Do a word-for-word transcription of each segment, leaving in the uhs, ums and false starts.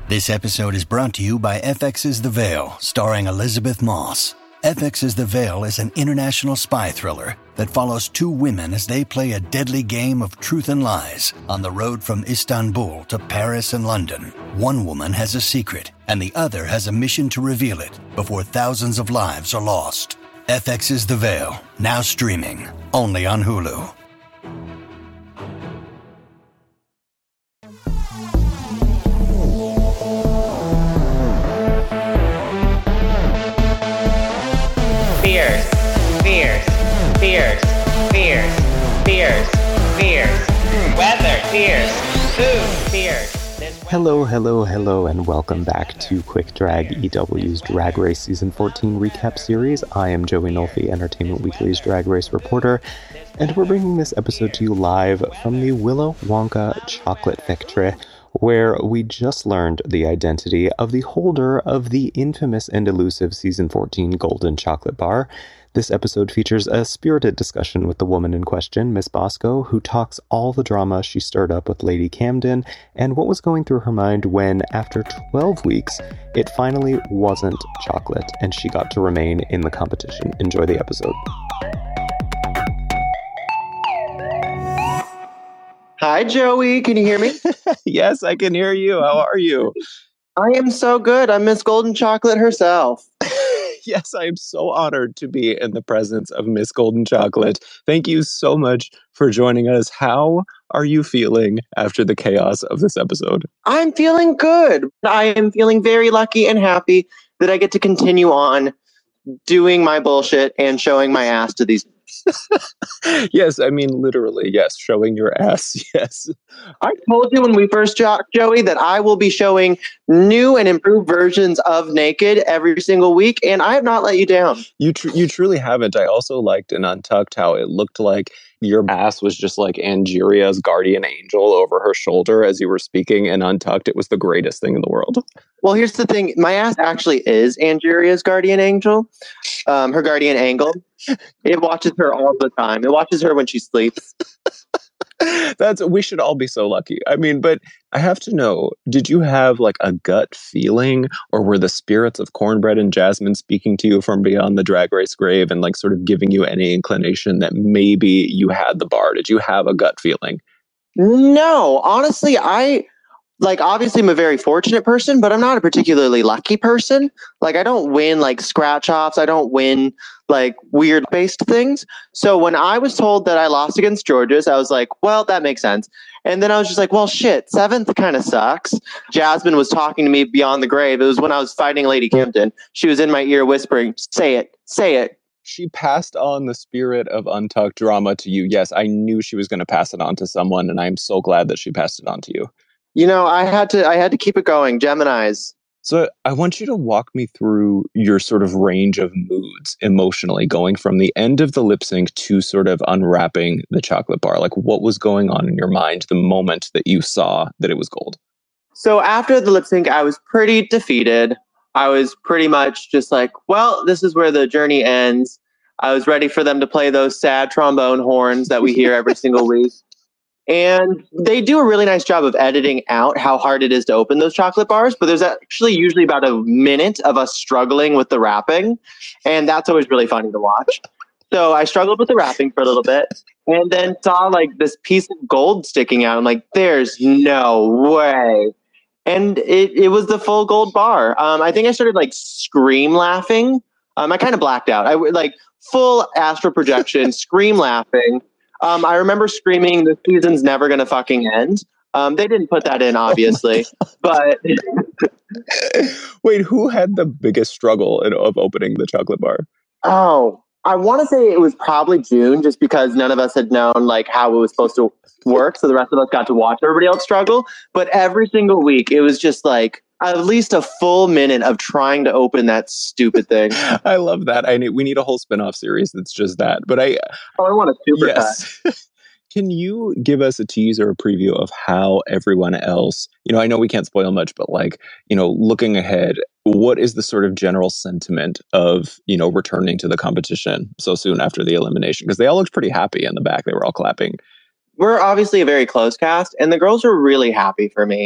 This episode is brought to you by F X's The Veil, starring Elizabeth Moss. F X's The Veil is an international spy thriller that follows two women as they play a deadly game of truth and lies on the road from Istanbul to Paris and London. One woman has a secret, and the other has a mission to reveal it before thousands of lives are lost. F X's The Veil, now streaming, only on Hulu. Fierce, fierce, fierce, fierce, fierce, fierce, weather, fierce, food, fierce. Hello, hello, hello, and welcome back to Quick Drag, E W's Drag Race Season fourteen recap series. I am Joey Nolfi, Entertainment Weekly's Drag Race reporter, and we're bringing this episode to you live from the Willow Wonka Chocolate Factory, where we just learned the identity of the holder of the infamous and elusive Season fourteen Golden Chocolate Bar. This episode features a spirited discussion with the woman in question, Miss Bosco, who talks all the drama she stirred up with Lady Camden and what was going through her mind when, after twelve weeks, it finally wasn't chocolate and she got to remain in the competition. Enjoy the episode. Hi, Joey. Can you hear me? Yes, I can hear you. How are you? I am so good. I'm Miss Golden Chocolate herself. Yes, I am so honored to be in the presence of Miss Golden Chocolate. Thank you so much for joining us. How are you feeling after the chaos of this episode? I'm feeling good. I am feeling very lucky and happy that I get to continue on doing my bullshit and showing my ass to these. Yes, I mean, literally, yes, showing your ass, yes. I told you when we first talked, Joey, that I will be showing new and improved versions of Naked every single week, and I have not let you down. You tr- you truly haven't. I also liked in Untucked how it looked like your ass was just like Angeria's guardian angel over her shoulder as you were speaking, and Untucked, it was the greatest thing in the world. Well, here's the thing. My ass actually is Angeria's guardian angel, um, her guardian angle. It watches her all the time. It watches her when she sleeps. That's we should all be so lucky. I mean, but I have to know, did you have like a gut feeling, or were the spirits of Cornbread and Jasmine speaking to you from beyond the Drag Race grave and like sort of giving you any inclination that maybe you had the bar? Did you have a gut feeling? No, honestly, I like obviously I'm a very fortunate person, but I'm not a particularly lucky person. Like I don't win like scratch offs. I don't win like weird based things. So when I was told that I lost against Georges, I was like, well, that makes sense. And then I was just like, well, shit, seventh kind of sucks. Jasmine was talking to me beyond the grave. It was when I was fighting Lady Camden. She was in my ear whispering, say it, say it. She passed on the spirit of Untucked drama to you. Yes, I knew she was going to pass it on to someone, and I'm so glad that she passed it on to you. You know, I had to I had to keep it going. Geminis. So I want you to walk me through your sort of range of moods emotionally, going from the end of the lip sync to sort of unwrapping the chocolate bar. Like what was going on in your mind the moment that you saw that it was gold? So after the lip sync, I was pretty defeated. I was pretty much just like, well, this is where the journey ends. I was ready for them to play those sad trombone horns that we hear every single week. And they do a really nice job of editing out how hard it is to open those chocolate bars. But there's actually usually about a minute of us struggling with the wrapping. And that's always really funny to watch. So I struggled with the wrapping for a little bit and then saw like this piece of gold sticking out. I'm like, there's no way. And it, it was the full gold bar. Um, I think I started like scream laughing. Um, I kind of blacked out. I like full astral projection, scream laughing. Um, I remember screaming, "The season's never gonna fucking end." Um, they didn't put that in, obviously, but wait, who had the biggest struggle in, of opening the chocolate bar? Oh, I want to say it was probably June, just because none of us had known like how it was supposed to work, so the rest of us got to watch everybody else struggle. But every single week, it was just like at least a full minute of trying to open that stupid thing. I love that. I need, we need a whole spin-off series that's just that. But I, oh, I want a super yes. cut. Can you give us a tease or a preview of how everyone else, you know, I know we can't spoil much, but like, you know, looking ahead, what is the sort of general sentiment of, you know, returning to the competition so soon after the elimination? Because they all looked pretty happy in the back. They were all clapping. We're obviously a very close cast, and the girls are really happy for me.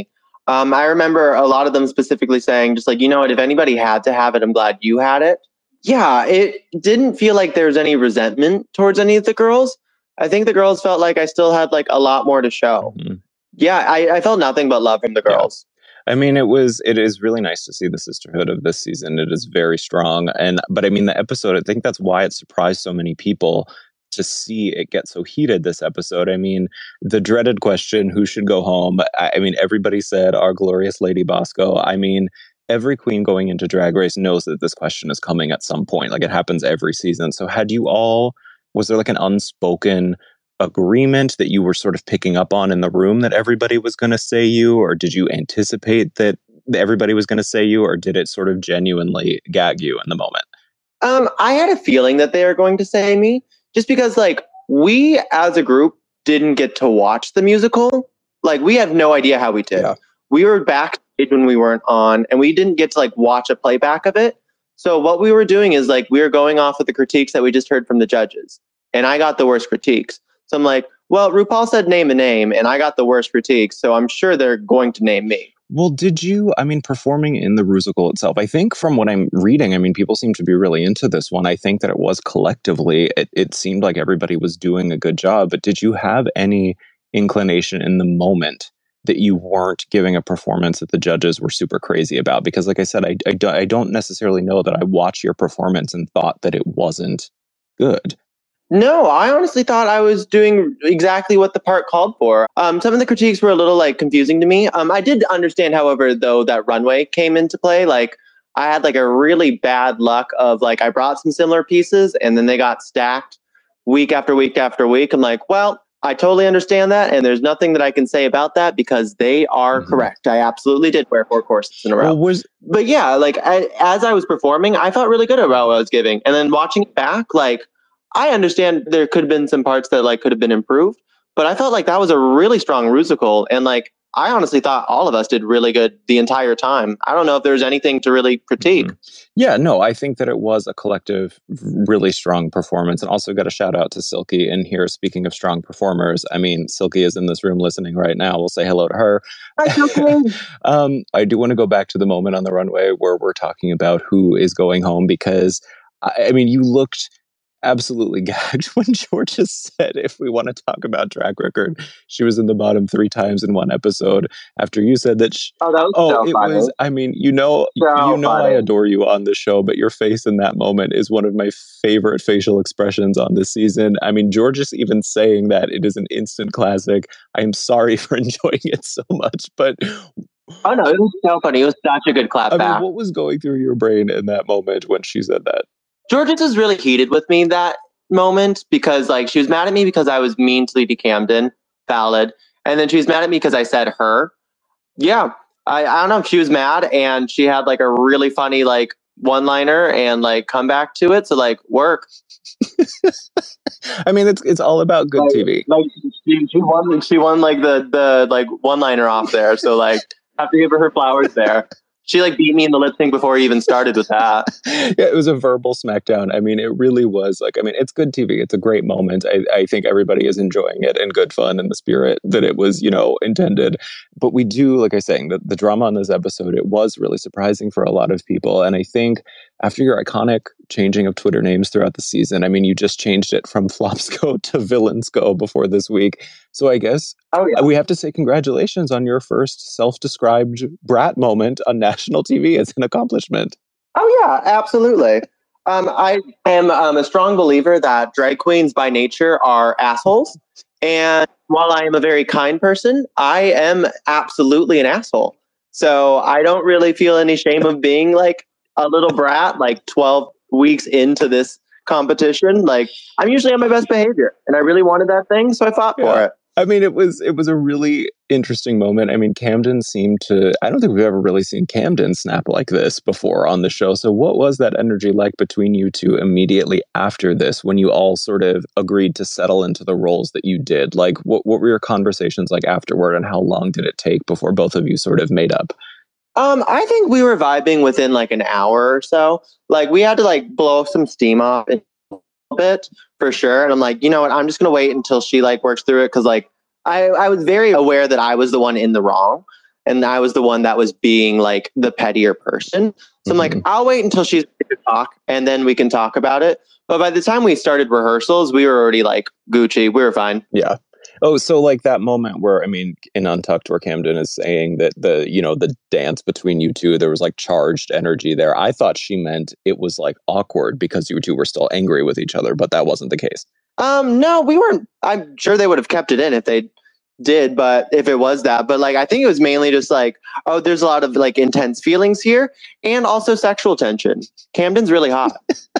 Um, I remember a lot of them specifically saying, just like, you know what, if anybody had to have it, I'm glad you had it. Yeah, it didn't feel like there was any resentment towards any of the girls. I think the girls felt like I still had like a lot more to show. Mm-hmm. Yeah, I, I felt nothing but love from the girls. Yeah. I mean, it was, it is really nice to see the sisterhood of this season. It is very strong. And, but I mean, the episode, I think that's why it surprised so many people to see it get so heated this episode. I mean, the dreaded question, who should go home? I, I mean, everybody said our glorious Lady Bosco. I mean, every queen going into Drag Race knows that this question is coming at some point. Like, it happens every season. So had you all, was there like an unspoken agreement that you were sort of picking up on in the room that everybody was going to say you, or did you anticipate that everybody was going to say you, or did it sort of genuinely gag you in the moment? Um, I had a feeling that they were going to say me, just because like we as a group didn't get to watch the musical. Like, we have no idea how we did. Yeah. We were backstage when we weren't on, and we didn't get to like watch a playback of it. So what we were doing is like we were going off of the critiques that we just heard from the judges, and I got the worst critiques. So I'm like, well, RuPaul said name a name, and I got the worst critiques, so I'm sure they're going to name me. Well, did you, I mean, performing in the Rusical itself, I think from what I'm reading, I mean, people seem to be really into this one. I think that it was collectively, it, it seemed like everybody was doing a good job, but did you have any inclination in the moment that you weren't giving a performance that the judges were super crazy about? Because like I said, I, I, do, I don't necessarily know that I watched your performance and thought that it wasn't good. No, I honestly thought I was doing exactly what the part called for. Um, some of the critiques were a little like confusing to me. Um, I did understand, however, though, that runway came into play. Like, I had like a really bad luck of like, I brought some similar pieces and then they got stacked week after week after week. I'm like, well, I totally understand that. And there's nothing that I can say about that because they are mm-hmm. correct. I absolutely did wear four courses in a row. Well, was- but yeah, like I, as I was performing, I felt really good about what I was giving. And then watching it back, like, I understand there could have been some parts that like could have been improved, but I felt like that was a really strong Rusical. And like, I honestly thought all of us did really good the entire time. I don't know if there's anything to really critique. Mm-hmm. Yeah, no, I think that it was a collective, really strong performance. And also got a shout out to Silky in here. Speaking of strong performers, I mean, Silky is in this room listening right now. We'll say hello to her. Hi, Silky. um, I do want to go back to the moment on the runway where we're talking about who is going home, because I, I mean, you looked absolutely gagged when Georgia said, if we want to talk about track record, she was in the bottom three times in one episode after you said that. She, oh, that was oh so it funny. was, I mean, you know, so you know, funny. I adore you on the show, but your face in that moment is one of my favorite facial expressions on this season. I mean, Georgia's even saying that it is an instant classic. I am sorry for enjoying it so much, but oh no, it was so funny. It was such a good clap I back. mean, what was going through your brain in that moment when she said that? Georgia was really heated with me that moment because like she was mad at me because I was mean to Lady Camden, valid. And then she was mad at me because I said her. Yeah, I, I don't know if she was mad and she had like a really funny like one-liner and like come back to it. So like work. I mean, it's it's all about good like, T V. Like she, she won she won like the the like one-liner off there. So like have to give her her flowers there. She like beat me in the lip sync before he even started with that. Yeah, it was a verbal smackdown. I mean, it really was like, I mean, it's good T V. It's a great moment. I, I think everybody is enjoying it in good fun and the spirit that it was, you know, intended. But we do, like I was saying, the, the drama on this episode, it was really surprising for a lot of people. And I think after your iconic changing of Twitter names throughout the season, I mean, you just changed it from Flopsco to Villansco before this week. So I guess oh, yeah. we have to say congratulations on your first self-described brat moment on national T V. It's an accomplishment. Oh, yeah, absolutely. Um, I am um, a strong believer that drag queens by nature are assholes. And while I am a very kind person, I am absolutely an asshole. So I don't really feel any shame of being like a little brat, like twelve weeks into this competition. Like, I'm usually on my best behavior and I really wanted that thing. So I fought yeah. for it. I mean, it was it was a really interesting moment. I mean, Camden seemed to, I don't think we've ever really seen Camden snap like this before on the show. So what was that energy like between you two immediately after this, when you all sort of agreed to settle into the roles that you did? Like, what, what were your conversations like afterward, and how long did it take before both of you sort of made up? Um, I think we were vibing within like an hour or so. Like, we had to like blow some steam off a bit for sure. And I'm like, you know what? I'm just going to wait until she like works through it. Cause like, I, I was very aware that I was the one in the wrong. And I was the one that was being like the pettier person. So mm-hmm. I'm like, I'll wait until she's ready to talk and then we can talk about it. But by the time we started rehearsals, we were already like Gucci. We were fine. Yeah. Oh, so like that moment where, I mean, in Untucked, where Camden is saying that the, you know, the dance between you two, there was like charged energy there. I thought she meant it was like awkward because you two were still angry with each other, but that wasn't the case. Um, no, we weren't. I'm sure they would have kept it in if they did, but if it was that, but like, I think it was mainly just like, oh, there's a lot of like intense feelings here and also sexual tension. Camden's really hot.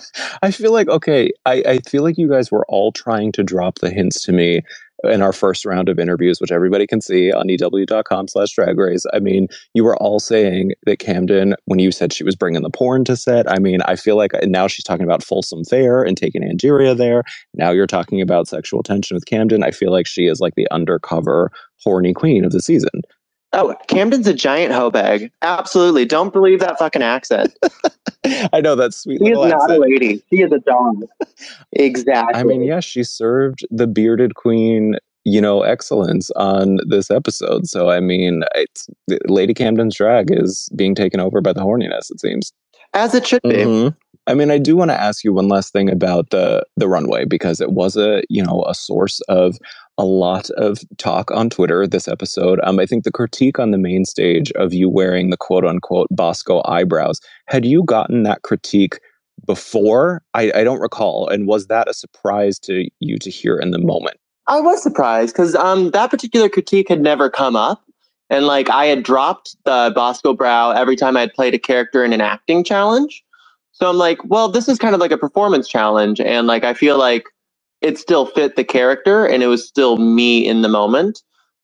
I feel like, okay, I, I feel like you guys were all trying to drop the hints to me in our first round of interviews, which everybody can see on ew.com slash drag race. I mean, you were all saying that Camden, when you said she was bringing the porn to set, I mean, I feel like now she's talking about Folsom Fair and taking Angeria there. Now you're talking about sexual tension with Camden. I feel like she is like the undercover horny queen of the season. Oh, Camden's a giant hoe bag. Absolutely. Don't believe that fucking accent. I know, that's sweet. She is not accent. a lady. She is a dog. Exactly. I mean, yeah, she served the bearded queen, you know, excellence on this episode. So, I mean, it's, Lady Camden's drag is being taken over by the horniness, it seems. As it should be. Mm-hmm. I mean, I do want to ask you one last thing about the the runway, because it was a, you know, a source of a lot of talk on Twitter this episode. Um, I think the critique on the main stage of you wearing the quote unquote Bosco eyebrows, had you gotten that critique before? I, I don't recall. And was that a surprise to you to hear in the moment? I was surprised because um, that particular critique had never come up. And like I had dropped the Bosco brow every time I had played a character in an acting challenge. So I'm like, well, this is kind of like a performance challenge. And like, I feel like it still fit the character and it was still me in the moment.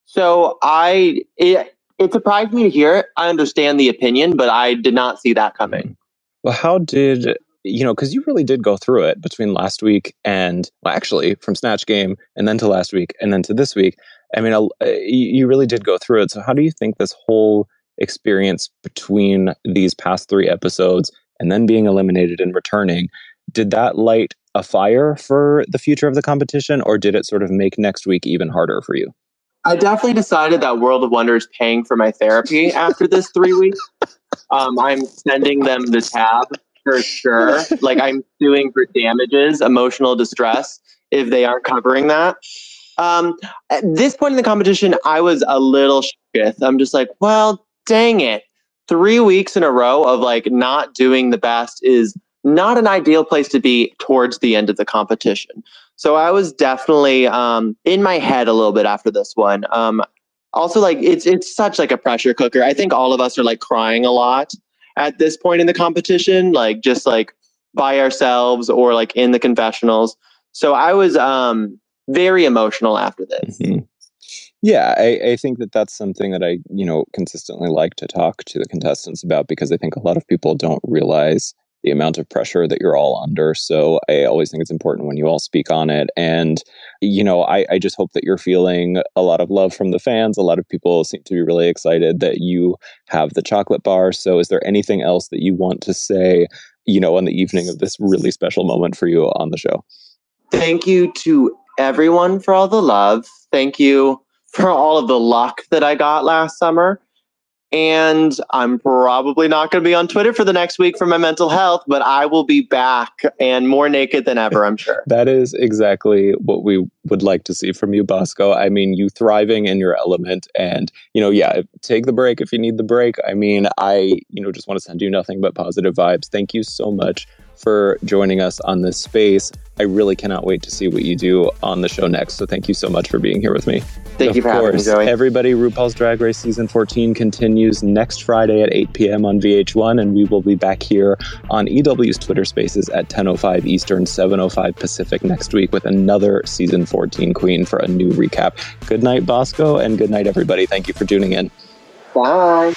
So I, it, it surprised me to hear it. I understand the opinion, but I did not see that coming. Well, how did, you know, because you really did go through it between last week and, well, actually from Snatch Game and then to last week and then to this week. I mean, you really did go through it. So how do you think this whole experience between these past three episodes and then being eliminated and returning, did that light a fire for the future of the competition, or did it sort of make next week even harder for you? I definitely decided that World of Wonder is paying for my therapy after this three weeks. Um, I'm sending them the tab for sure. Like I'm suing for damages, emotional distress, if they aren't covering that. Um, at this point in the competition, I was a little shook. I'm just like, well, dang it. Three weeks in a row of like not doing the best is not an ideal place to be towards the end of the competition. So I was definitely um, in my head a little bit after this one. Um, also, like it's it's such like a pressure cooker. I think all of us are like crying a lot at this point in the competition, like just like by ourselves or like in the confessionals. So I was um, very emotional after this. Mm-hmm. Yeah, I, I think that that's something that I, you know, consistently like to talk to the contestants about, because I think a lot of people don't realize the amount of pressure that you're all under. So I always think it's important when you all speak on it. And, you know, I, I just hope that you're feeling a lot of love from the fans. A lot of people seem to be really excited that you have the chocolate bar. So is there anything else that you want to say, you know, on the evening of this really special moment for you on the show? Thank you to everyone for all the love. Thank you for all of the luck that I got last summer. And I'm probably not going to be on Twitter for the next week for my mental health, but I will be back and more naked than ever, I'm sure. That is exactly what we would like to see from you, Bosco. I mean, you thriving in your element and, you know, yeah, take the break if you need the break. I mean, I, you know, just want to send you nothing but positive vibes. Thank you so much for joining us on this space. I really cannot wait to see what you do on the show next. So thank you so much for being here with me. Thank of you for course, having me, Joey. Everybody, RuPaul's Drag Race Season fourteen continues next Friday at eight p.m. on V H one, and we will be back here on E W's Twitter Spaces at ten oh five Eastern, seven oh five Pacific next week with another Season fourteen queen for a new recap. Good night, Bosco, and good night, everybody. Thank you for tuning in. Bye.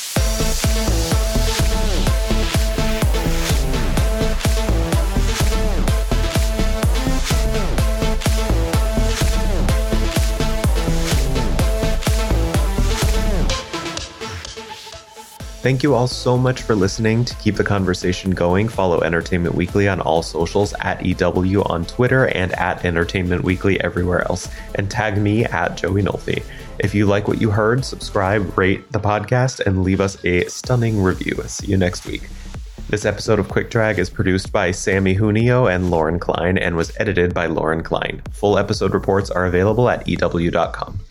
Thank you all so much for listening. To keep the conversation going, follow Entertainment Weekly on all socials, at E W on Twitter and at Entertainment Weekly everywhere else, and tag me at Joey Nolfi. If you like what you heard, subscribe, rate the podcast, and leave us a stunning review. See you next week. This episode of Quick Drag is produced by Sammy Junio and Lauren Klein and was edited by Lauren Klein. Full episode reports are available at E W dot com.